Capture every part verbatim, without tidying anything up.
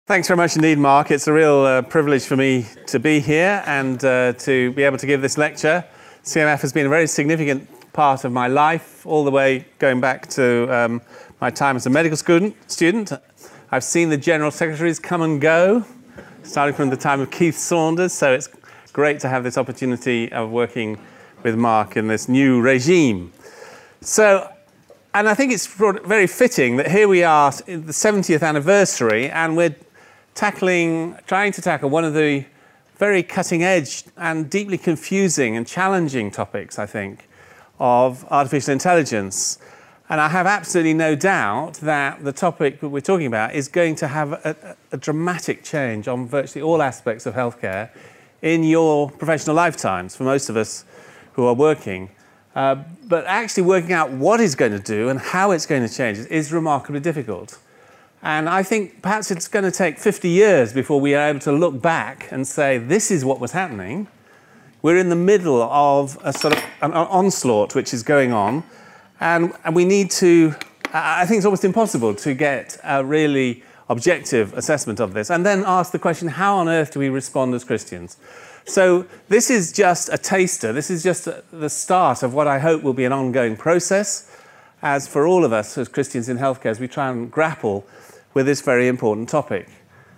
Thanks very much indeed, Mark. It's a real uh, privilege for me to be here and uh, to be able to give this lecture. C M F has been a very significant part of my life, all the way going back to um, my time as a medical student. student. I've seen the General Secretaries come and go, starting from the time of Keith Saunders, so it's great to have this opportunity of working with Mark in this new regime. So, and I think it's very fitting that here we are in the seventieth anniversary, and we're tackling, trying to tackle one of the very cutting-edge and deeply confusing and challenging topics, I think, of artificial intelligence. And I have absolutely no doubt that the topic that we're talking about is going to have a, a dramatic change on virtually all aspects of healthcare in your professional lifetimes, for most of us who are working. Uh, but actually working out what it's going to do and how it's going to change is remarkably difficult. And I think perhaps it's going to take fifty years before we are able to look back and say, this is what was happening. We're in the middle of a sort of an onslaught which is going on. And, and we need to, I think it's almost impossible to get a really objective assessment of this and then ask the question, how on earth do we respond as Christians? So this is just a taster. This is just the start of what I hope will be an ongoing process, as for all of us as Christians in healthcare, as we try and grapple with this very important topic.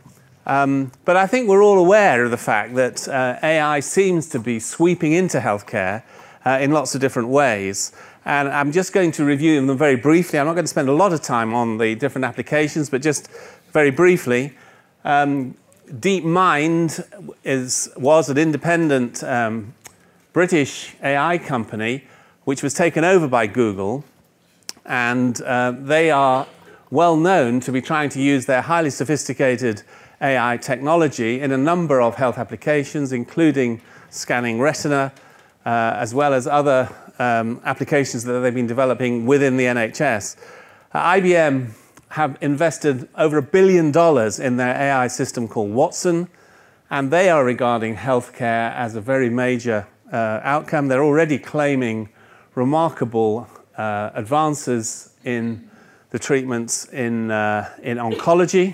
Um, but I think we're all aware of the fact that uh, A I seems to be sweeping into healthcare uh, in lots of different ways. And I'm just going to review them very briefly. I'm not going to spend a lot of time on the different applications, but just very briefly. Um, DeepMind is, was an independent um, British A I company which was taken over by Google, and uh, they are well known to be trying to use their highly sophisticated A I technology in a number of health applications, including scanning retina, uh, as well as other um, applications that they've been developing within the N H S. Uh, I B M have invested over a billion dollars in their A I system called Watson, and they are regarding healthcare as a very major uh, outcome. They're already claiming remarkable uh, advances in the treatments in, uh, in oncology,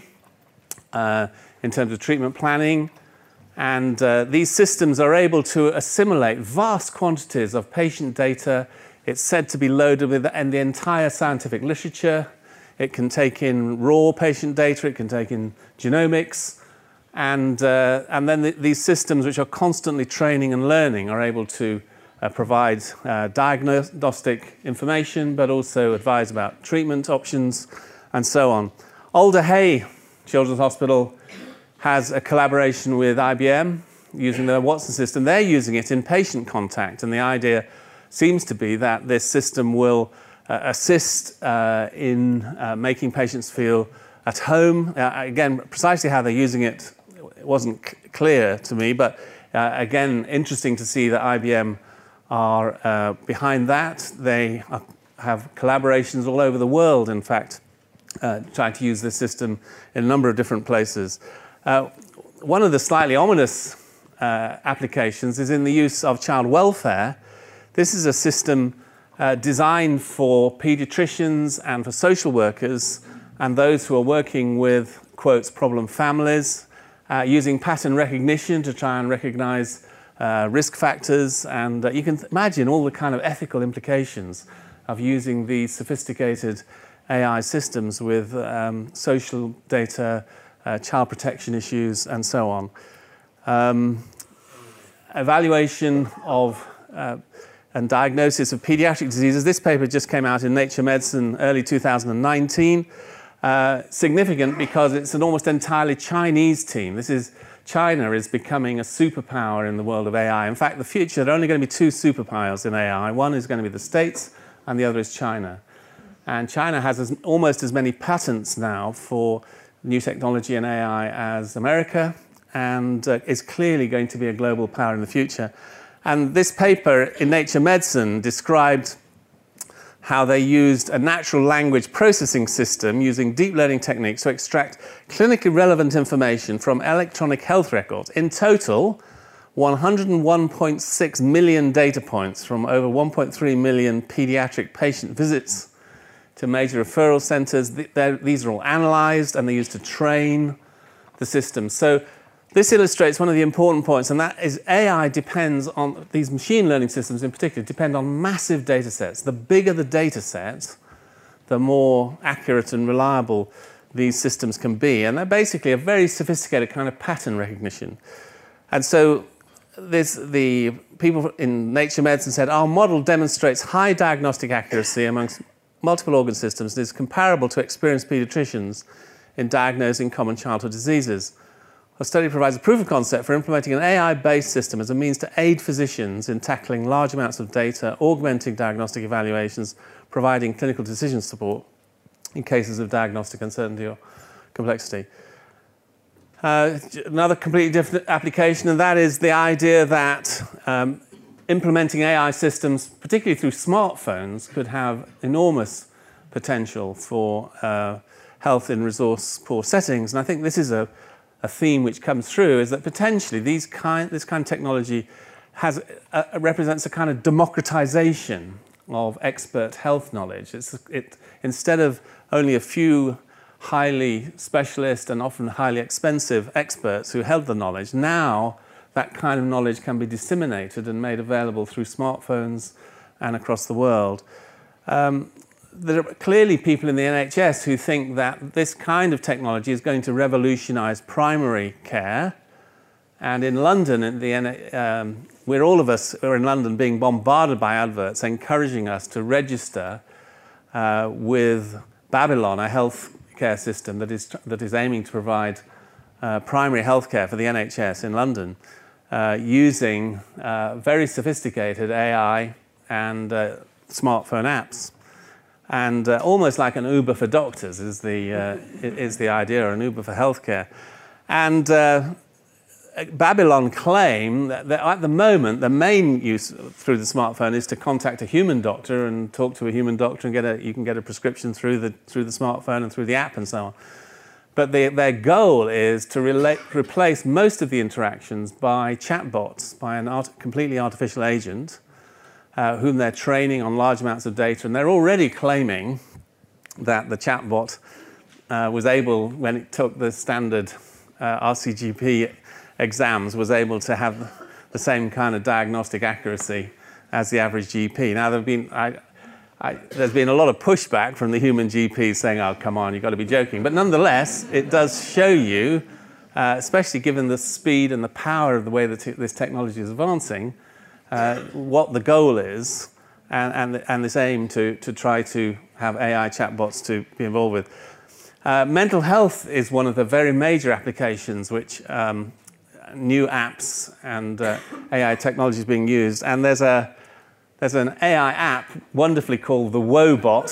uh, in terms of treatment planning, and uh, these systems are able to assimilate vast quantities of patient data. It's said to be loaded with and the entire scientific literature. It can take in raw patient data, it can take in genomics, and, uh, and then the, these systems, which are constantly training and learning, are able to uh, provide uh, diagnostic information, but also advise about treatment options, and so on. Alder Hey Children's Hospital has a collaboration with I B M using the Watson system. They're using it in patient contact, and the idea seems to be that this system will Uh, assist uh, in uh, making patients feel at home. Uh, again, precisely how they're using it wasn't c- clear to me, but uh, again, interesting to see that I B M are uh, behind that. They uh, have collaborations all over the world, in fact, uh, trying to use this system in a number of different places. Uh, one of the slightly ominous uh, applications is in the use of child welfare. This is a system Uh, designed for pediatricians and for social workers and those who are working with, quotes, problem families, uh, using pattern recognition to try and recognize uh, risk factors. And uh, you can imagine all the kind of ethical implications of using these sophisticated A I systems with um, social data, uh, child protection issues, and so on. Um, evaluation of uh, and diagnosis of pediatric diseases. This paper just came out in Nature Medicine early two thousand nineteen. Uh, significant because it's an almost entirely Chinese team. This is, China is becoming a superpower in the world of A I. In fact, the future, there are only going to be two superpowers in A I. One is going to be the States, and the other is China. And China has as, almost as many patents now for new technology and A I as America, and uh, is clearly going to be a global power in the future. And this paper in Nature Medicine described how they used a natural language processing system using deep learning techniques to extract clinically relevant information from electronic health records. In total, one hundred one point six million data points from over one point three million pediatric patient visits to major referral centers. These are all analyzed, and they're used to train the system. So this illustrates one of the important points, and that is A I depends on, these machine learning systems in particular, depend on massive data sets. The bigger the data set, the more accurate and reliable these systems can be. And they're basically a very sophisticated kind of pattern recognition. And so this, the people in Nature Medicine said, our model demonstrates high diagnostic accuracy amongst multiple organ systems and is comparable to experienced pediatricians in diagnosing common childhood diseases. Our study provides a proof of concept for implementing an A I-based system as a means to aid physicians in tackling large amounts of data, augmenting diagnostic evaluations, providing clinical decision support in cases of diagnostic uncertainty or complexity. Uh, another completely different application, and that is the idea that um, implementing A I systems, particularly through smartphones, could have enormous potential for uh, health in resource-poor settings. And I think this is a, a theme which comes through, is that potentially these kind, this kind of technology has, uh, represents a kind of democratization of expert health knowledge. It's, it, instead of only a few highly specialist and often highly expensive experts who held the knowledge, now that kind of knowledge can be disseminated and made available through smartphones and across the world. Um, there are clearly people in the N H S who think that this kind of technology is going to revolutionize primary care. And in London, in the, um, we're all of us who are in London being bombarded by adverts encouraging us to register uh, with Babylon, a healthcare system that is, that is aiming to provide uh, primary healthcare for the N H S in London, uh, using uh, very sophisticated A I and uh, smartphone apps. And uh, almost like an Uber for doctors is the, uh, is the idea, or an Uber for healthcare. And uh, Babylon claim that, that at the moment the main use through the smartphone is to contact a human doctor and talk to a human doctor and get a, you can get a prescription through the, through the smartphone and through the app and so on. But the, their goal is to relate, replace most of the interactions by chatbots, by a art, completely artificial agent, uh, whom they're training on large amounts of data. And they're already claiming that the chatbot uh, was able, when it took the standard uh, R C G P exams, was able to have the same kind of diagnostic accuracy as the average G P. Now, there have been, I, I, there's been a lot of pushback from the human G Ps saying, oh, come on, you've got to be joking. But nonetheless, it does show you, uh, especially given the speed and the power of the way that this technology is advancing, uh, what the goal is, and, and, and this aim to, to try to have A I chatbots to be involved with. Uh, mental health is one of the very major applications which um, new apps and uh, A I technology is being used. And there's, a, there's an A I app wonderfully called the Woebot,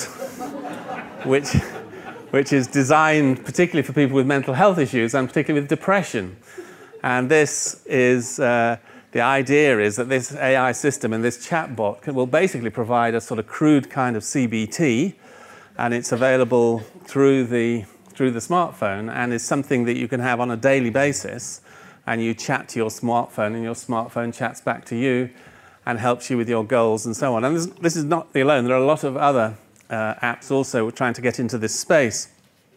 which, which is designed particularly for people with mental health issues and particularly with depression. And this is, uh, the idea is that this A I system and this chatbot can, will basically provide a sort of crude kind of C B T, and it's available through the, through the smartphone, and is something that you can have on a daily basis. And you chat to your smartphone, and your smartphone chats back to you and helps you with your goals and so on. And this, this is not the alone. There are a lot of other uh, apps also trying to get into this space.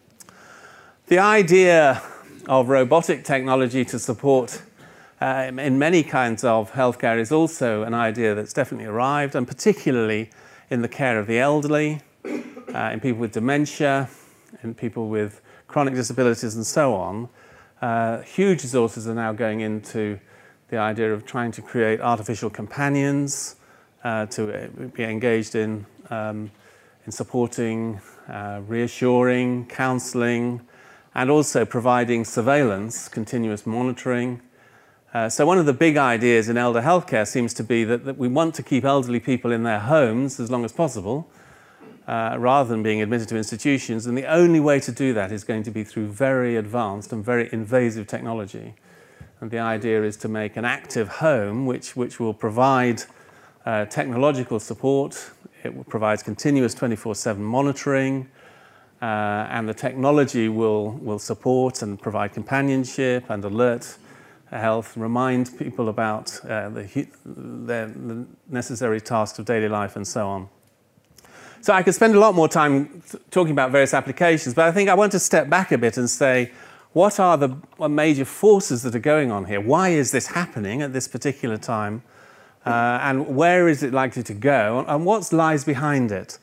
The idea of robotic technology to support uh, in many kinds of healthcare is also an idea that's definitely arrived, and particularly in the care of the elderly, uh, in people with dementia, in people with chronic disabilities and so on. Uh, huge resources are now going into the idea of trying to create artificial companions, uh, to be engaged in, um, in supporting, uh, reassuring, counselling, and also providing surveillance, continuous monitoring. Uh, so one of the big ideas in elder healthcare seems to be that, that we want to keep elderly people in their homes as long as possible, Uh, rather than being admitted to institutions. And the only way to do that is going to be through very advanced and very invasive technology. And the idea is to make an active home which, which will provide uh, technological support. It provides continuous twenty-four seven monitoring, uh, and the technology will, will support and provide companionship and alert health, remind people about uh, the, the, the necessary tasks of daily life and so on. So I could spend a lot more time talking about various applications, but I think I want to step back a bit and say, what are the major forces that are going on here? Why is this happening at this particular time? Uh, and where is it likely to go? And what lies behind it?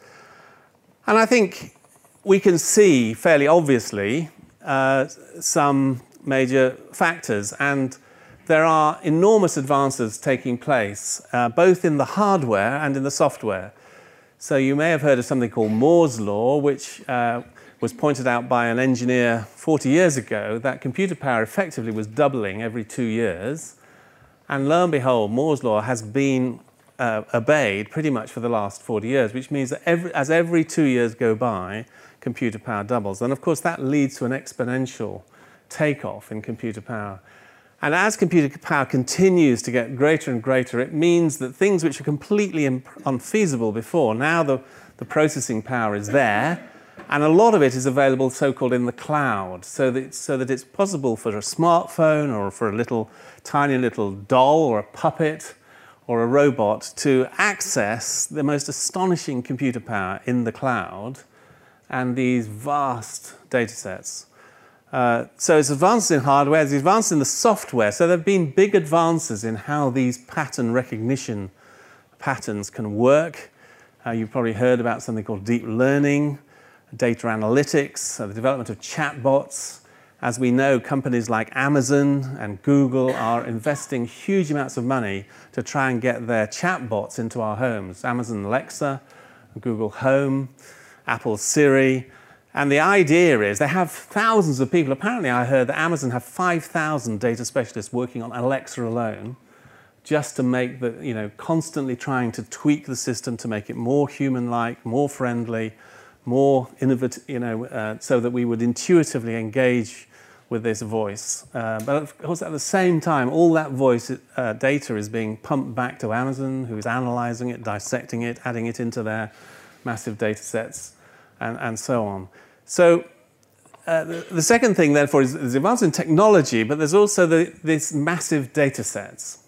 And I think we can see fairly obviously uh, some major factors. And there are enormous advances taking place, uh, both in the hardware and in the software. So you may have heard of something called Moore's Law, which uh, was pointed out by an engineer forty years ago, that computer power effectively was doubling every two years. And lo and behold, Moore's Law has been uh, obeyed pretty much for the last forty years, which means that every, as every two years go by, computer power doubles. And of course, that leads to an exponential takeoff in computer power. And as computer power continues to get greater and greater, it means that things which are completely unfeasible before, now the, the processing power is there, and a lot of it is available so-called in the cloud, so that, so that it's possible for a smartphone or for a little tiny little doll or a puppet or a robot to access the most astonishing computer power in the cloud and these vast data sets. Uh, so it's advances in hardware, it's advances in the software. So there have been big advances in how these pattern recognition patterns can work. Uh, you've probably heard about something called deep learning, data analytics, uh, the development of chatbots. As we know, companies like Amazon and Google are investing huge amounts of money to try and get their chatbots into our homes. Amazon Alexa, Google Home, Apple Siri. And the idea is they have thousands of people. Apparently, I heard that Amazon have five thousand data specialists working on Alexa alone, just to make the, you know, constantly trying to tweak the system to make it more human-like, more friendly, more innovative, you know, uh, so that we would intuitively engage with this voice. Uh, but of course, at the same time, all that voice uh, data is being pumped back to Amazon, who's analyzing it, dissecting it, adding it into their massive data sets, and, and so on. So uh, the, the second thing, therefore, is, is advance in technology, but there's also the, this massive data sets.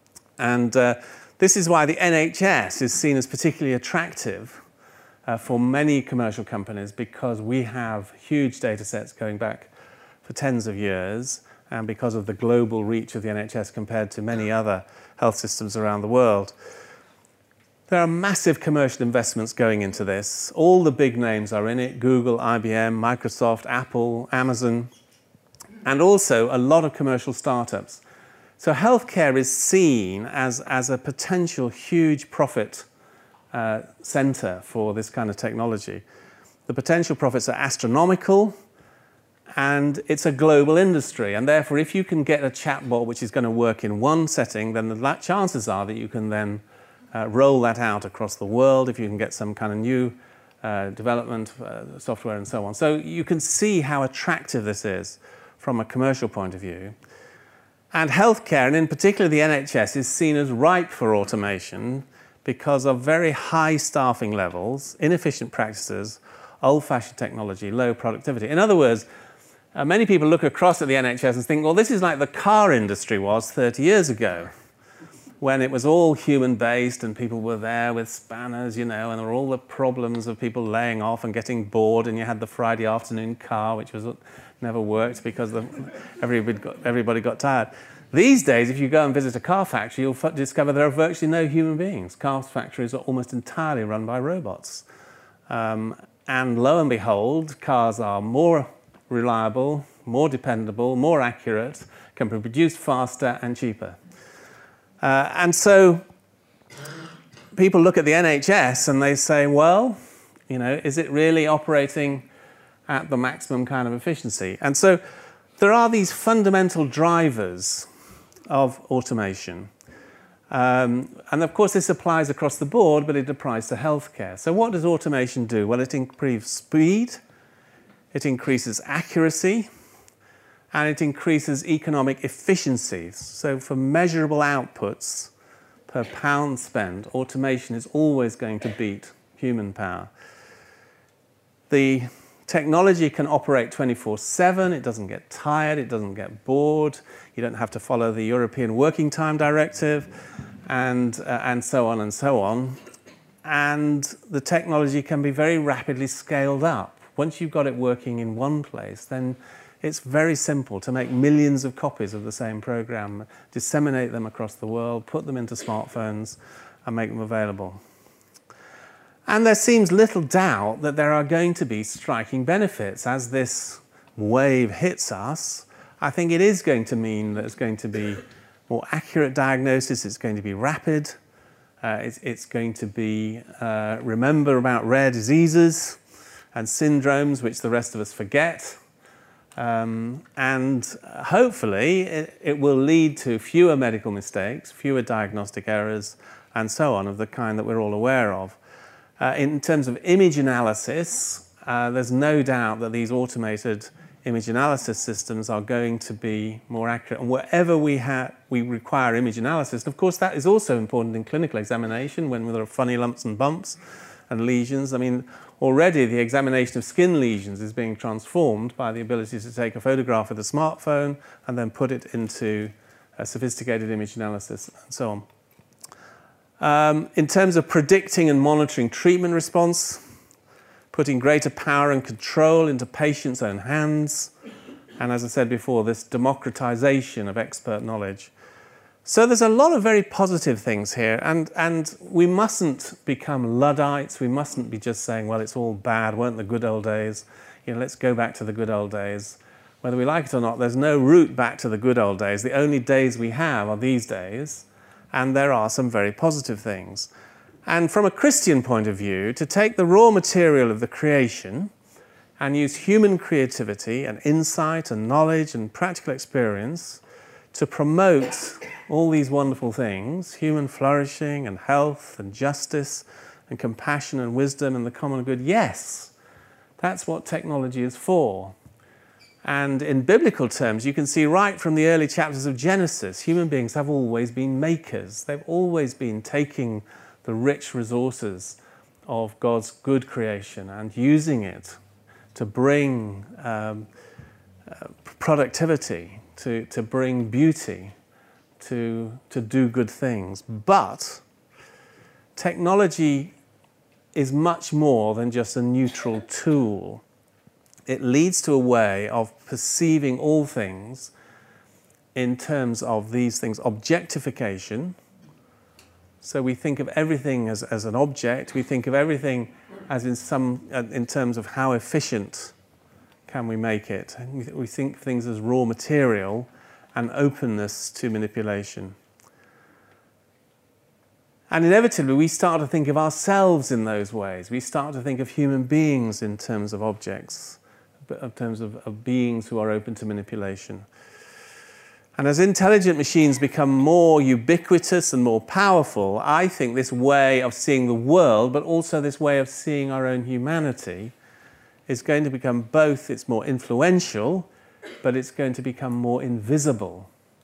And uh, this is why the N H S is seen as particularly attractive uh, for many commercial companies, because we have huge data sets going back for tens of years, and because of the global reach of the N H S compared to many other health systems around the world. There are massive commercial investments going into this. All the big names are in it: Google, I B M, Microsoft, Apple, Amazon, and also a lot of commercial startups. So healthcare is seen as, as a potential huge profit uh, center for this kind of technology. The potential profits are astronomical, and it's a global industry. And therefore, if you can get a chatbot which is going to work in one setting, then the chances are that you can then Uh, roll that out across the world if you can get some kind of new uh, development, uh, software and so on. So you can see how attractive this is from a commercial point of view. And healthcare, and in particular the N H S, is seen as ripe for automation because of very high staffing levels, inefficient practices, old-fashioned technology, low productivity. In other words, uh, many people look across at the N H S and think, well, this is like the car industry was thirty years ago, when it was all human-based and people were there with spanners, you know, and there were all the problems of people laying off and getting bored, and you had the Friday afternoon car, which was never worked because the, everybody, got, everybody got tired. These days, if you go and visit a car factory, you'll discover there are virtually no human beings. Car factories are almost entirely run by robots. Um, and lo and behold, cars are more reliable, more dependable, more accurate, can be produced faster and cheaper. Uh, and so people look at the N H S and they say, well, you know, is it really operating at the maximum kind of efficiency? And so there are these fundamental drivers of automation. Um, and of course, this applies across the board, but it applies to healthcare. So what does automation do? Well, it improves speed, it increases accuracy, and it increases economic efficiency. So for measurable outputs per pound spent, automation is always going to beat human power. The technology can operate twenty-four seven, it doesn't get tired, it doesn't get bored, you don't have to follow the European Working Time Directive, and, uh, and so on and so on. And the technology can be very rapidly scaled up. Once you've got it working in one place, then It's very simple to make millions of copies of the same program, disseminate them across the world, put them into smartphones, and make them available. And there seems little doubt that there are going to be striking benefits as this wave hits us. I think it is going to mean that it's going to be more accurate diagnosis, it's going to be rapid, uh, it's, it's going to be, uh, remember about rare diseases and syndromes which the rest of us forget. Um, and hopefully it, it will lead to fewer medical mistakes, fewer diagnostic errors, and so on, of the kind that we're all aware of. Uh, in terms of image analysis, uh, there's no doubt that these automated image analysis systems are going to be more accurate. And wherever we, ha we require image analysis, and of course that is also important in clinical examination when there are funny lumps and bumps and lesions. I mean, already the examination of skin lesions is being transformed by the ability to take a photograph with a smartphone and then put it into a sophisticated image analysis and so on. Um, in terms of predicting and monitoring treatment response, putting greater power and control into patients' own hands, and as I said before, this democratization of expert knowledge. So there's a lot of very positive things here, and, and we mustn't become Luddites. We mustn't be just saying, well, it's all bad, weren't the good old days? You know, let's go back to the good old days. Whether we like it or not, there's no route back to the good old days. The only days we have are these days, and there are some very positive things. And from a Christian point of view, to take the raw material of the creation and use human creativity and insight and knowledge and practical experience to promote all these wonderful things, human flourishing and health and justice and compassion and wisdom and the common good, yes, that's what technology is for. And in biblical terms, you can see right from the early chapters of Genesis, human beings have always been makers. They've always been taking the rich resources of God's good creation and using it to bring um, uh, productivity, to, to bring beauty, to, to do good things. But technology is much more than just a neutral tool. It leads to a way of perceiving all things in terms of these things. Objectification. So we think of everything as, as an object. We think of everything as in some, uh, in terms of how efficient can we make it. And we, we think things as raw material and openness to manipulation. And inevitably, we start to think of ourselves in those ways. We start to think of human beings in terms of objects, in terms of, of beings who are open to manipulation. And as intelligent machines become more ubiquitous and more powerful, I think this way of seeing the world, but also this way of seeing our own humanity, is going to become both, it's more influential, but it's going to become more invisible.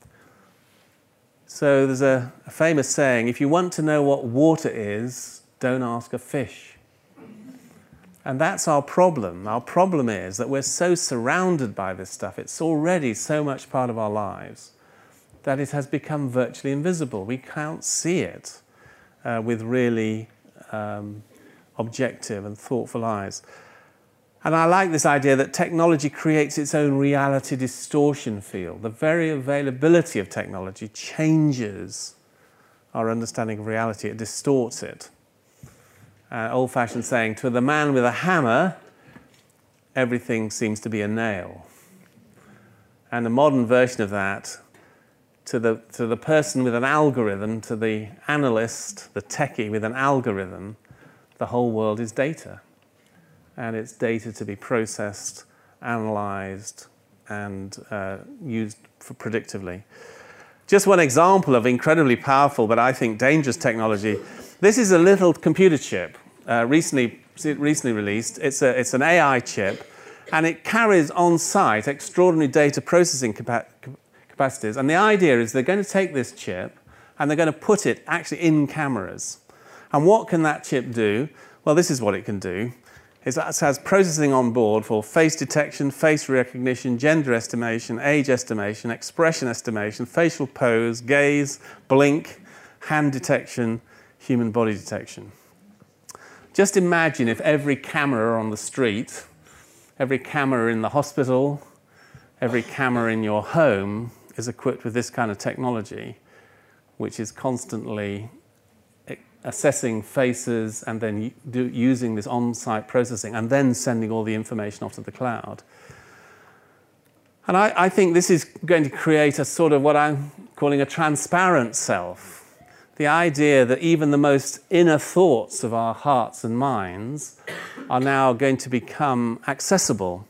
So there's a, a famous saying, if you want to know what water is, don't ask a fish. And that's our problem. Our problem is that we're so surrounded by this stuff, it's already so much part of our lives, that it has become virtually invisible. We can't see it uh, with really um, objective and thoughtful eyes. And I like this idea that technology creates its own reality distortion field. The very availability of technology changes our understanding of reality. It distorts it. Uh, old-fashioned saying, to the man with a hammer, everything seems to be a nail. And a modern version of that, to the, to the person with an algorithm, to the analyst, the techie with an algorithm, the whole world is data. And it's data to be processed, analyzed, and uh, used for predictively. Just one example of incredibly powerful, but I think dangerous technology. This is a little computer chip, uh, recently, recently released. It's, a, it's an A I chip, and it carries on-site extraordinary data processing capa capacities. And the idea is they're going to take this chip, and they're going to put it actually in cameras. And what can that chip do? Well, this is what it can do. It has processing on board for face detection, face recognition, gender estimation, age estimation, expression estimation, facial pose, gaze, blink, hand detection, human body detection. Just imagine if every camera on the street, every camera in the hospital, every camera in your home is equipped with this kind of technology, which is constantly assessing faces and then do, using this on-site processing and then sending all the information off to the cloud. And I, I think this is going to create a sort of what I'm calling a transparent self. The idea that even the most inner thoughts of our hearts and minds are now going to become accessible.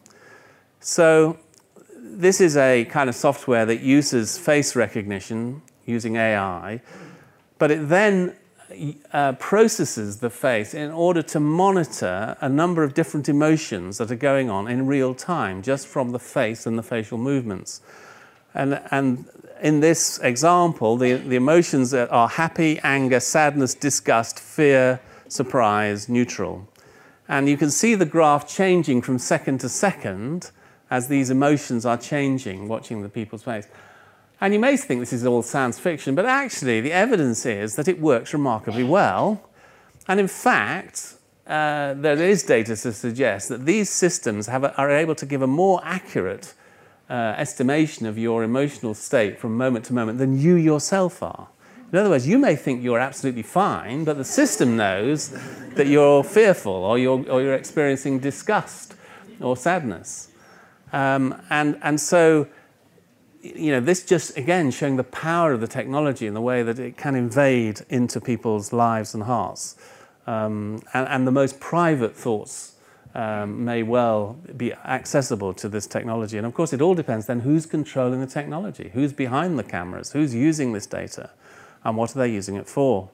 So this is a kind of software that uses face recognition using A I, but it then uh, processes the face in order to monitor a number of different emotions that are going on in real time, just from the face and the facial movements. And, and in this example, the, the emotions are happy, anger, sadness, disgust, fear, surprise, neutral. And you can see the graph changing from second to second as these emotions are changing, watching the people's face. And you may think this is all science fiction, but actually the evidence is that it works remarkably well. And in fact, uh, there is data to suggest that these systems have a, are able to give a more accurate uh, estimation of your emotional state from moment to moment than you yourself are. In other words, you may think you're absolutely fine, but the system knows that you're fearful or you're, or you're experiencing disgust or sadness. Um, and, and so, you know, this just, again, showing the power of the technology in the way that it can invade into people's lives and hearts. Um, and, and the most private thoughts um, may well be accessible to this technology. And of course, it all depends then who's controlling the technology, who's behind the cameras, who's using this data, and what are they using it for.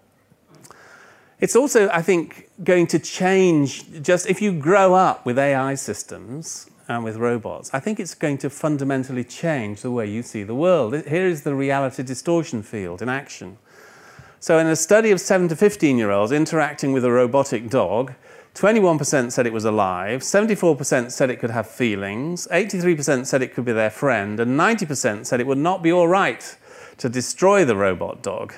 It's also, I think, going to change, just if you grow up with A I systems, and with robots, I think it's going to fundamentally change the way you see the world. Here is the reality distortion field in action. So in a study of seven to fifteen-year-olds interacting with a robotic dog, twenty-one percent said it was alive, seventy-four percent said it could have feelings, eighty-three percent said it could be their friend, and ninety percent said it would not be all right to destroy the robot dog.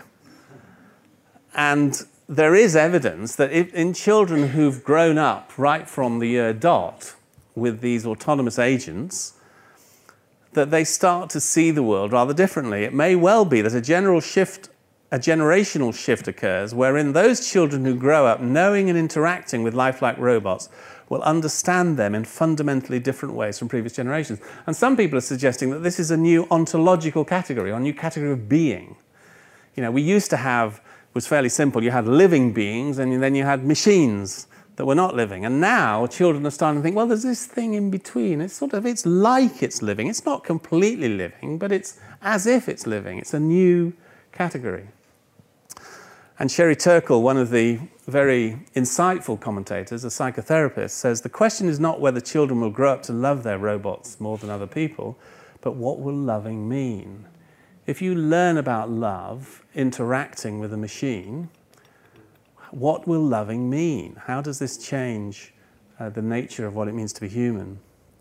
And there is evidence that if, in children who've grown up right from the year dot, with these autonomous agents, that they start to see the world rather differently. It may well be that a general shift, a generational shift occurs wherein those children who grow up knowing and interacting with lifelike robots will understand them in fundamentally different ways from previous generations. And some people are suggesting that this is a new ontological category, or a new category of being. You know, we used to have, it was fairly simple, you had living beings and then you had machines that were not living. And now children are starting to think, well, there's this thing in between. It's sort of, it's like it's living. It's not completely living, but it's as if it's living. It's a new category. And Sherry Turkle, one of the very insightful commentators, a psychotherapist, says the question is not whether children will grow up to love their robots more than other people, but what will loving mean? If you learn about love interacting with a machine, what will loving mean? How does this change uh, the nature of what it means to be human?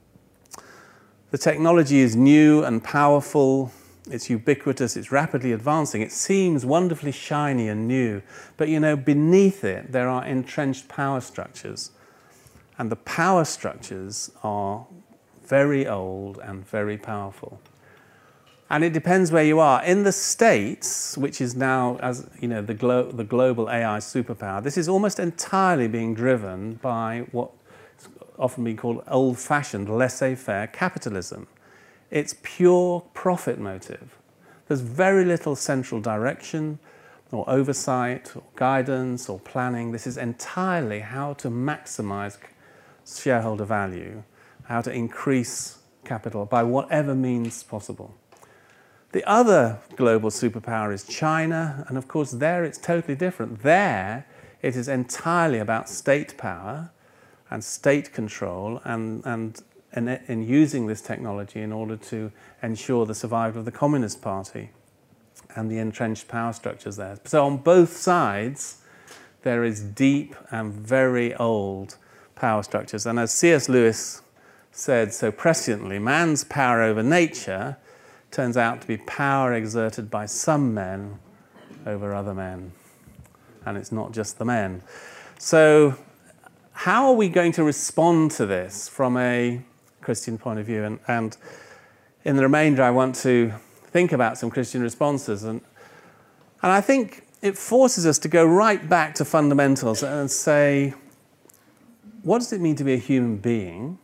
The technology is new and powerful. It's ubiquitous. It's rapidly advancing. It seems wonderfully shiny and new. But, you know, beneath it, there are entrenched power structures. And the power structures are very old and very powerful. And it depends where you are. In the States, which is now, as you know, the, glo the global A I superpower, this is almost entirely being driven by what's often been called old-fashioned laissez-faire capitalism. It's pure profit motive. There's very little central direction or oversight or guidance or planning. This is entirely how to maximize shareholder value, how to increase capital by whatever means possible. The other global superpower is China, and of course there it's totally different. There it is entirely about state power and state control and, and, and, and using this technology in order to ensure the survival of the Communist Party and the entrenched power structures there. So on both sides there is deep and very old power structures. And as C S Lewis said so presciently, man's power over nature turns out to be power exerted by some men over other men. And it's not just the men. So how are we going to respond to this from a Christian point of view? And, and in the remainder, I want to think about some Christian responses. And, and I think it forces us to go right back to fundamentals and say, what does it mean to be a human being?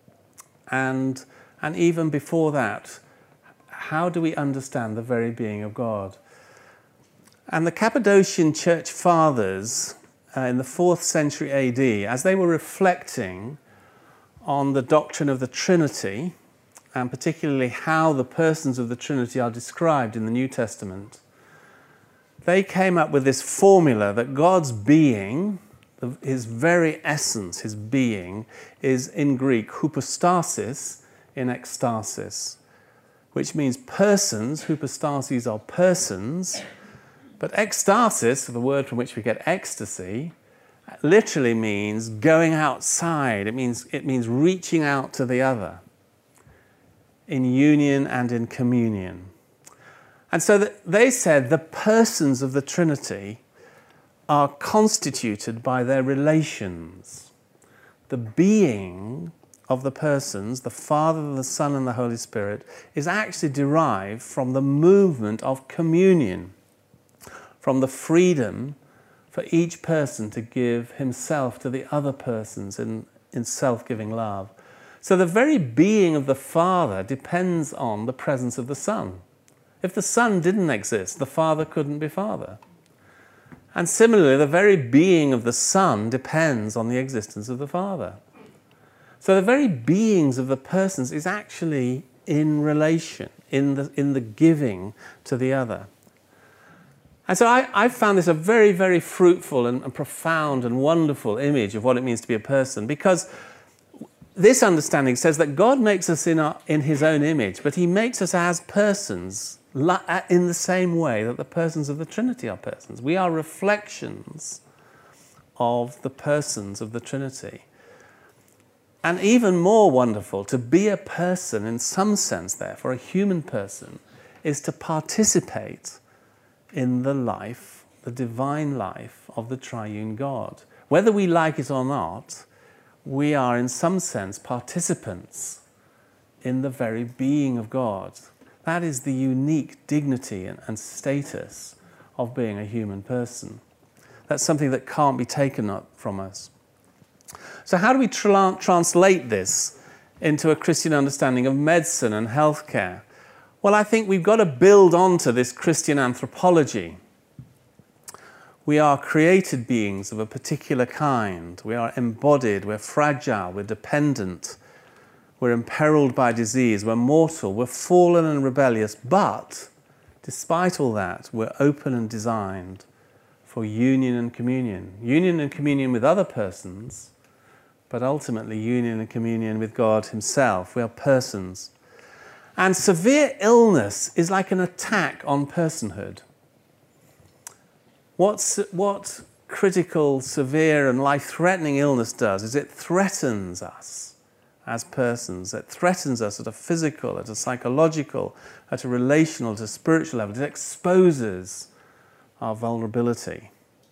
And, and even before that, how do we understand the very being of God? And the Cappadocian Church Fathers uh, in the fourth century A D, as they were reflecting on the doctrine of the Trinity, and particularly how the persons of the Trinity are described in the New Testament, they came up with this formula that God's being, his very essence, his being, is in Greek hypostasis in ekstasis, which means persons. Hypostases are persons, but ekstasis, the word from which we get ecstasy, literally means going outside. It means, it means reaching out to the other in union and in communion. And so that they said the persons of the Trinity are constituted by their relations. The being of the persons, the Father, the Son, and the Holy Spirit, is actually derived from the movement of communion, from the freedom for each person to give himself to the other persons in, in self-giving love. So the very being of the Father depends on the presence of the Son. If the Son didn't exist, the Father couldn't be Father. And similarly, the very being of the Son depends on the existence of the Father. So the very beings of the persons is actually in relation, in the, in the giving to the other. And so I, I found this a very, very fruitful and, and profound and wonderful image of what it means to be a person, because this understanding says that God makes us in, our, in his own image, but he makes us as persons in the same way that the persons of the Trinity are persons. We are reflections of the persons of the Trinity. And even more wonderful, to be a person in some sense, therefore, a human person, is to participate in the life, the divine life of the triune God. Whether we like it or not, we are in some sense participants in the very being of God. That is the unique dignity and, and status of being a human person. That's something that can't be taken up from us. So how do we tra- translate this into a Christian understanding of medicine and healthcare? Well, I think we've got to build onto this Christian anthropology. We are created beings of a particular kind. We are embodied, we're fragile, we're dependent, we're imperiled by disease, we're mortal, we're fallen and rebellious, but despite all that, we're open and designed for union and communion. Union and communion with other persons, but ultimately union and communion with God himself. We are persons. And severe illness is like an attack on personhood. What's, what critical, severe, and life-threatening illness does is it threatens us as persons. It threatens us at a physical, at a psychological, at a relational, at a spiritual level. It exposes our vulnerability.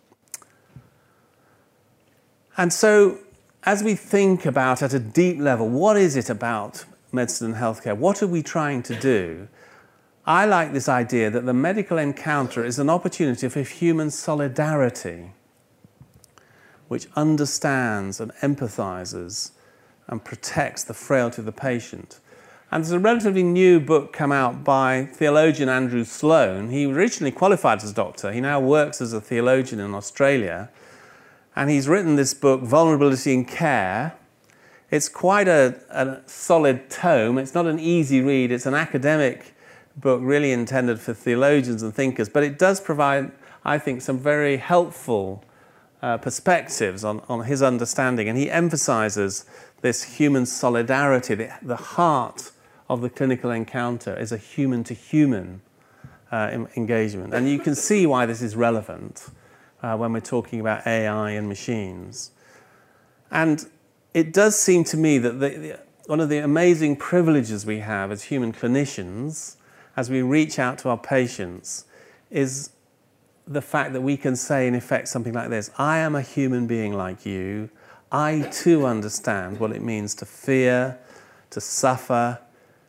And so, as we think about at a deep level, what is it about medicine and healthcare? What are we trying to do? I like this idea that the medical encounter is an opportunity for human solidarity, which understands and empathizes and protects the frailty of the patient. And there's a relatively new book come out by theologian Andrew Sloan. He originally qualified as a doctor. He now works as a theologian in Australia. And he's written this book, Vulnerability in Care. It's quite a, a solid tome. It's not an easy read. It's an academic book really intended for theologians and thinkers, but it does provide, I think, some very helpful uh, perspectives on, on his understanding. And he emphasizes this human solidarity. The, the heart of the clinical encounter is a human-to-human uh, engagement. And you can see why this is relevant uh, when we're talking about A I and machines. And it does seem to me that the, the, one of the amazing privileges we have as human clinicians, as we reach out to our patients, is the fact that we can say, in effect, something like this: I am a human being like you. I too understand what it means to fear, to suffer,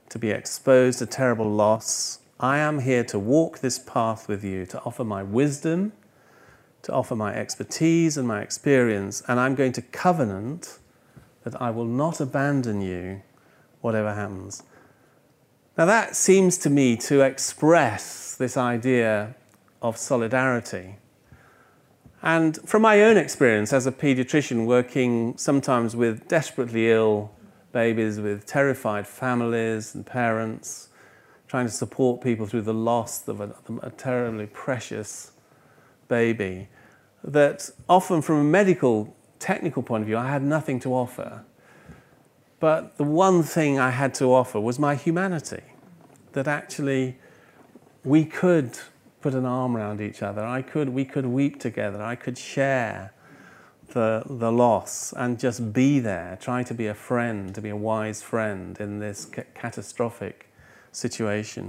to be exposed to terrible loss. I am here to walk this path with you, to offer my wisdom, to offer my expertise and my experience, and I'm going to covenant that I will not abandon you, whatever happens. Now that seems to me to express this idea of solidarity. And from my own experience as a paediatrician working sometimes with desperately ill babies, with terrified families and parents, trying to support people through the loss of a, a terribly precious baby, that often from a medical, technical point of view, I had nothing to offer. But the one thing I had to offer was my humanity, that actually we could put an arm around each other. I could, we could weep together. I could share the, the loss and just be there, try to be a friend, to be a wise friend in this ca- catastrophic situation.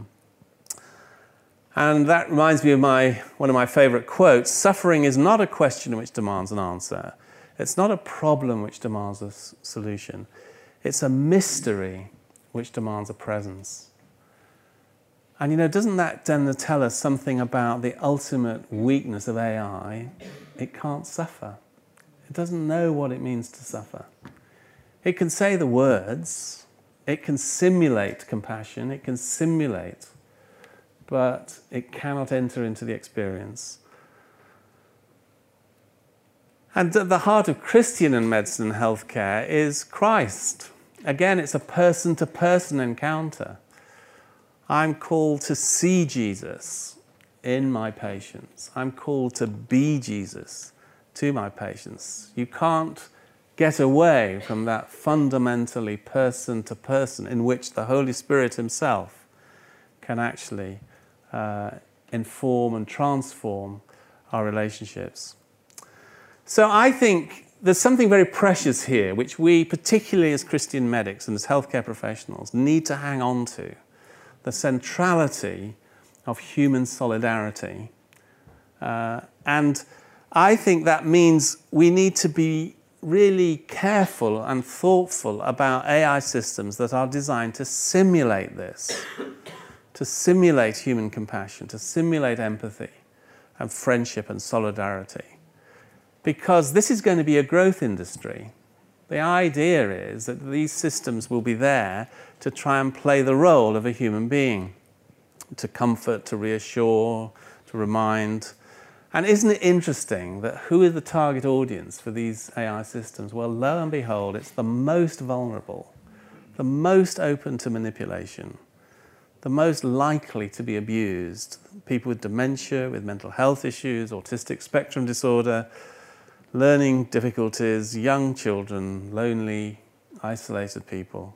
And that reminds me of my, one of my favorite quotes: suffering is not a question which demands an answer. It's not a problem which demands a s- solution. It's a mystery which demands a presence. And you know, doesn't that then tell us something about the ultimate weakness of A I? It can't suffer. It doesn't know what it means to suffer. It can say the words, it can simulate compassion, it can simulate, but it cannot enter into the experience. And at the heart of Christian and medicine and healthcare is Christ. Again, it's a person-to-person encounter. I'm called to see Jesus in my patients. I'm called to be Jesus to my patients. You can't get away from that fundamentally person-to-person in which the Holy Spirit himself can actually uh, inform and transform our relationships. So I think there's something very precious here which we, particularly as Christian medics and as healthcare professionals, need to hang on to. The centrality of human solidarity. Uh, and I think that means we need to be really careful and thoughtful about A I systems that are designed to simulate this, to simulate human compassion, to simulate empathy and friendship and solidarity. Because this is going to be a growth industry. The idea is that these systems will be there to try and play the role of a human being, to comfort, to reassure, to remind. And isn't it interesting that who is the target audience for these A I systems? Well, lo and behold, it's the most vulnerable, the most open to manipulation, the most likely to be abused. People with dementia, with mental health issues, autistic spectrum disorder, learning difficulties, young children, lonely, isolated people.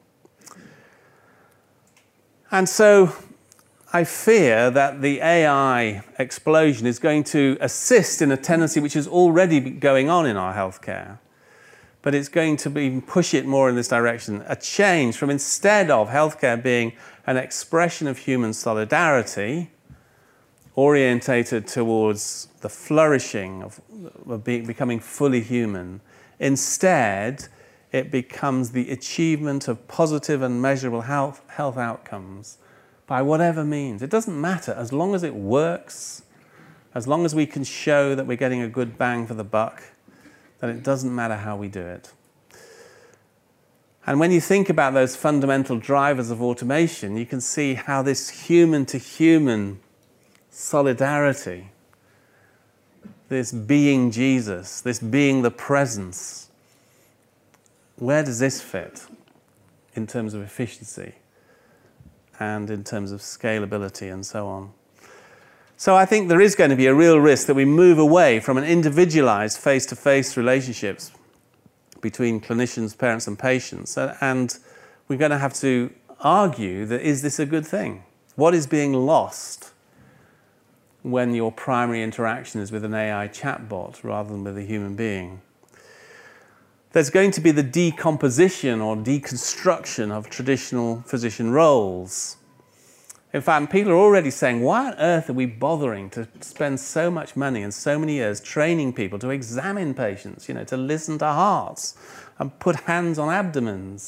And so I fear that the A I explosion is going to assist in a tendency which is already going on in our healthcare, but it's going to be, push it more in this direction, a change from, instead of healthcare being an expression of human solidarity, orientated towards the flourishing of, of being, becoming fully human. Instead, it becomes the achievement of positive and measurable health, health outcomes by whatever means. It doesn't matter, as long as it works, as long as we can show that we're getting a good bang for the buck, then it doesn't matter how we do it. And when you think about those fundamental drivers of automation, you can see how this human-to-human solidarity, this being Jesus, this being the presence, where does this fit in terms of efficiency and in terms of scalability and so on? So I think there is going to be a real risk that we move away from an individualized face-to-face relationships between clinicians, parents and patients, and we're going to have to argue that, is this a good thing? What is being lost when your primary interaction is with an A I chatbot rather than with a human being? There's going to be the decomposition or deconstruction of traditional physician roles. In fact, people are already saying, why on earth are we bothering to spend so much money and so many years training people to examine patients, you know, to listen to hearts and put hands on abdomens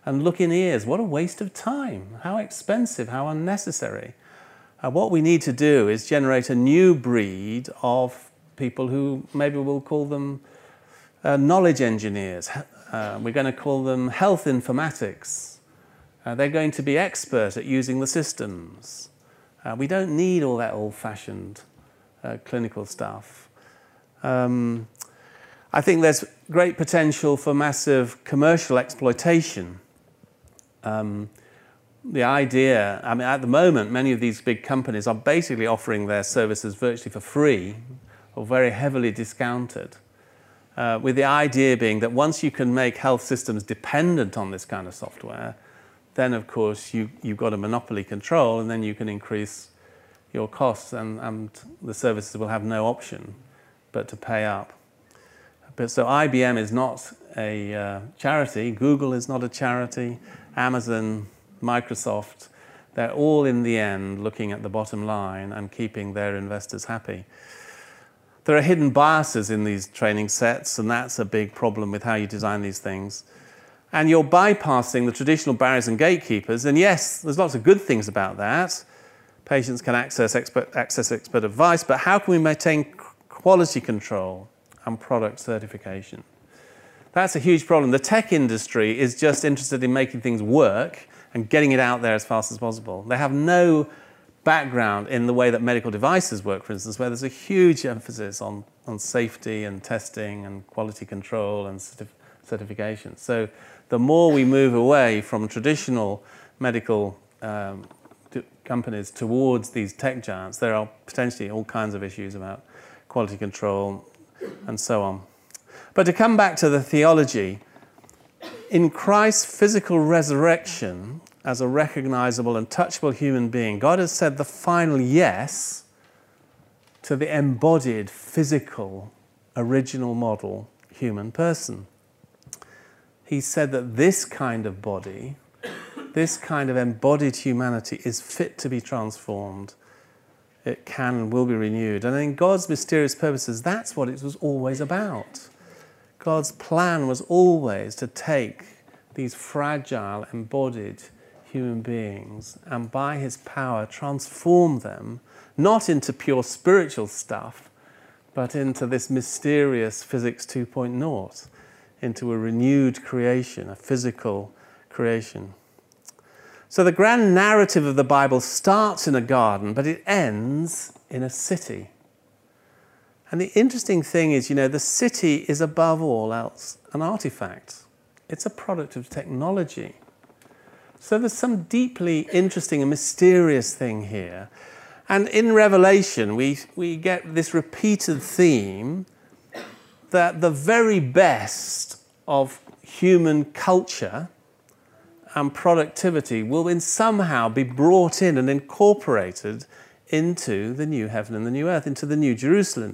And look in ears, what a waste of time. How expensive, how unnecessary. Uh, what we need to do is generate a new breed of people who maybe we'll call them uh, knowledge engineers. Uh, we're going to call them health informatics. Uh, they're going to be expert at using the systems. Uh, we don't need all that old-fashioned uh, clinical stuff. Um, I think there's great potential for massive commercial exploitation. Um, the idea, I mean, at the moment, many of these big companies are basically offering their services virtually for free or very heavily discounted, uh, with the idea being that once you can make health systems dependent on this kind of software, then, of course, you, you've got a monopoly control, and then you can increase your costs, and, and the services will have no option but to pay up. But so I B M is not a uh, charity, Google is not a charity, Amazon, Microsoft, they're all in the end looking at the bottom line and keeping their investors happy. There are hidden biases in these training sets, and that's a big problem with how you design these things. And you're bypassing the traditional barriers and gatekeepers, and yes, there's lots of good things about that. Patients can access expert, access expert advice, but how can we maintain quality control and product certification? That's a huge problem. The tech industry is just interested in making things work and getting it out there as fast as possible. They have no background in the way that medical devices work, for instance, where there's a huge emphasis on, on safety and testing and quality control and certif certification. So the more we move away from traditional medical um, companies towards these tech giants, there are potentially all kinds of issues about quality control and so on. But to come back to the theology, in Christ's physical resurrection as a recognizable and touchable human being, God has said the final yes to the embodied, physical, original model human person. He said that this kind of body, this kind of embodied humanity is fit to be transformed. It can and will be renewed. And in God's mysterious purposes, that's what it was always about. God's plan was always to take these fragile, embodied human beings and by his power transform them, not into pure spiritual stuff, but into this mysterious physics two point oh, into a renewed creation, a physical creation. So the grand narrative of the Bible starts in a garden, but it ends in a city. And the interesting thing is, you know, the city is above all else an artifact. It's a product of technology. So there's some deeply interesting and mysterious thing here. And in Revelation, we, we get this repeated theme that the very best of human culture and productivity will in somehow be brought in and incorporated into the new heaven and the new earth, into the new Jerusalem.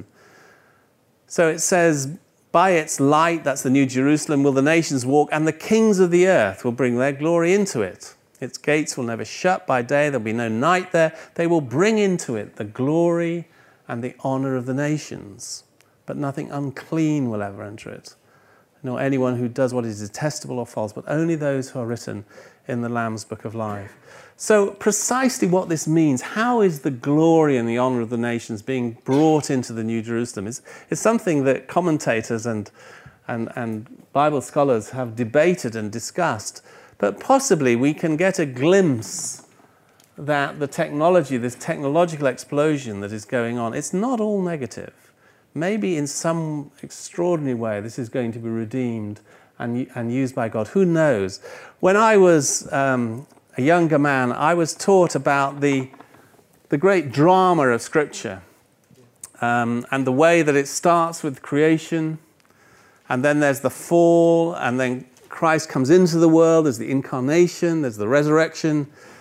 So it says, by its light, that's the new Jerusalem, will the nations walk, and the kings of the earth will bring their glory into it. Its gates will never shut by day, there'll be no night there. They will bring into it the glory and the honor of the nations, but nothing unclean will ever enter it, nor anyone who does what is detestable or false, but only those who are written in the Lamb's Book of Life. So precisely what this means, how is the glory and the honor of the nations being brought into the New Jerusalem, is, is something that commentators and, and, and Bible scholars have debated and discussed. But possibly we can get a glimpse that the technology, this technological explosion that is going on, it's not all negative. Maybe in some extraordinary way this is going to be redeemed and, and used by God. Who knows? When I was um, a younger man, I was taught about the, the great drama of Scripture um, and the way that it starts with creation, and then there's the fall, and then Christ comes into the world, there's the incarnation, there's the resurrection,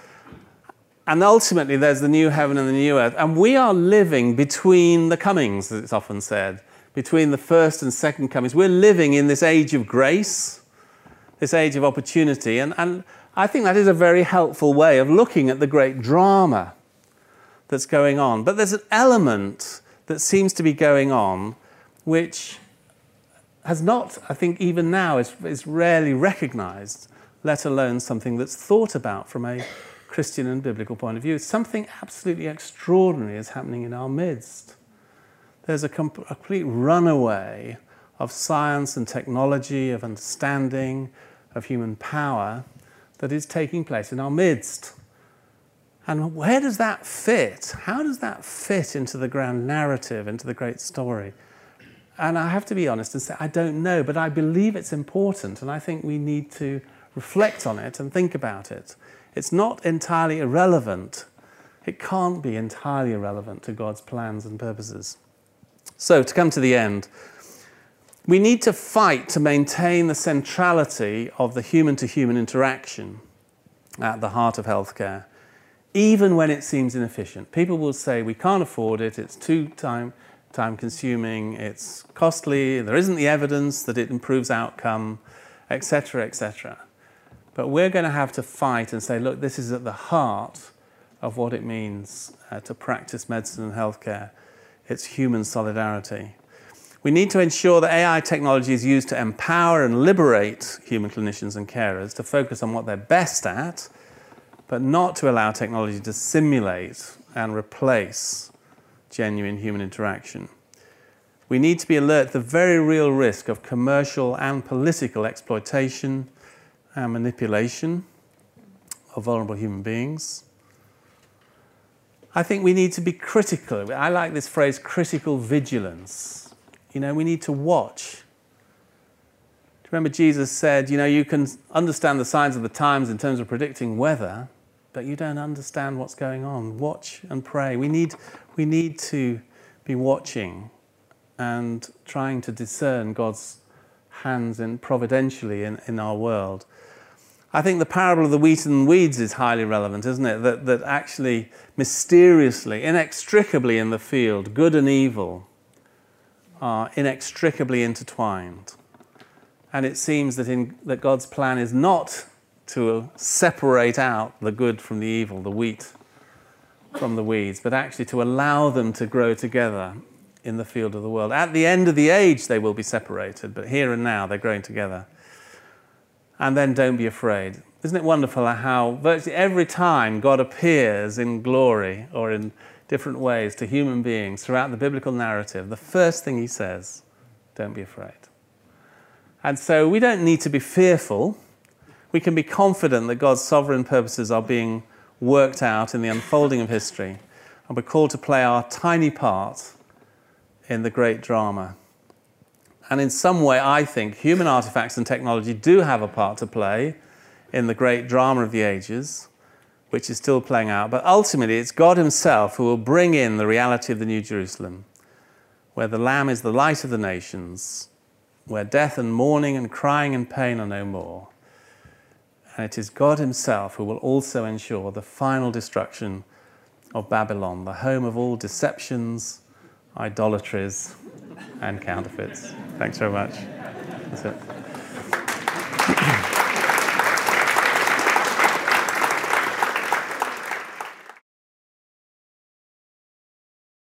and ultimately there's the new heaven and the new earth. And we are living between the comings, as it's often said, between the first and second comings. We're living in this age of grace, this age of opportunity, and, and I think that is a very helpful way of looking at the great drama that's going on. But there's an element that seems to be going on which has not, I think even now, is, is rarely recognized. let alone something that's thought about from a Christian and biblical point of view. Something absolutely extraordinary is happening in our midst. There's a, com- a complete runaway of science and technology, of understanding, of human power that is taking place in our midst. And where does that fit? How does that fit into the grand narrative, into the great story? And I have to be honest and say, I don't know, but I believe it's important, and I think we need to reflect on it and think about it. It's not entirely irrelevant. It can't be entirely irrelevant to God's plans and purposes. So, to come to the end, we need to fight to maintain the centrality of the human-to-human interaction at the heart of healthcare, even when it seems inefficient. People will say, we can't afford it, it's too time, time-consuming, it's costly, there isn't the evidence that it improves outcome, et cetera, et cetera. But we're going to have to fight and say, look, this is at the heart of what it means uh, to practice medicine and healthcare. It's human solidarity. We need to ensure that A I technology is used to empower and liberate human clinicians and carers to focus on what they're best at, but not to allow technology to simulate and replace genuine human interaction. We need to be alert to the very real risk of commercial and political exploitation and manipulation of vulnerable human beings. I think we need to be critical. I like this phrase, critical vigilance. You know, we need to watch. Do you remember Jesus said, you know, you can understand the signs of the times in terms of predicting weather, but you don't understand what's going on. Watch and pray. We need, we need to be watching and trying to discern God's hands in providentially in, in our world. I think the parable of the wheat and weeds is highly relevant, isn't it? That, that actually mysteriously, inextricably in the field, good and evil are inextricably intertwined. And it seems that, in, that God's plan is not to separate out the good from the evil, the wheat from the weeds, but actually to allow them to grow together in the field of the world. At the end of the age, they will be separated, but here and now, they're growing together. And then don't be afraid. Isn't it wonderful how virtually every time God appears in glory or in different ways to human beings throughout the biblical narrative, the first thing he says, don't be afraid. And so we don't need to be fearful. We can be confident that God's sovereign purposes are being worked out in the unfolding of history, and we're called to play our tiny part in the great drama. And in some way, I think human artifacts and technology do have a part to play in the great drama of the ages, which is still playing out. But ultimately, it's God himself who will bring in the reality of the New Jerusalem, where the Lamb is the light of the nations, where death and mourning and crying and pain are no more. And it is God himself who will also ensure the final destruction of Babylon, the home of all deceptions, idolatries, and counterfeits. Thanks very much. That's it.